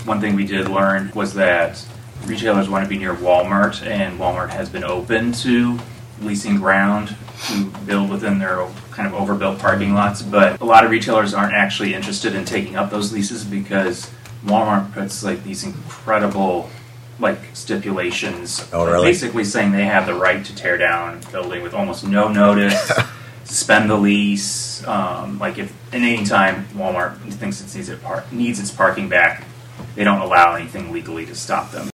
one thing we did learn was that retailers want to be near Walmart, and Walmart has been open to leasing ground to build within their kind of overbuilt parking lots, but a lot of retailers aren't actually interested in taking up those leases because Walmart puts like these incredible like stipulations, basically saying they have the right to tear down a building with almost no notice, suspend the lease. Like if at any time Walmart thinks it needs its parking back, they don't allow anything legally to stop them.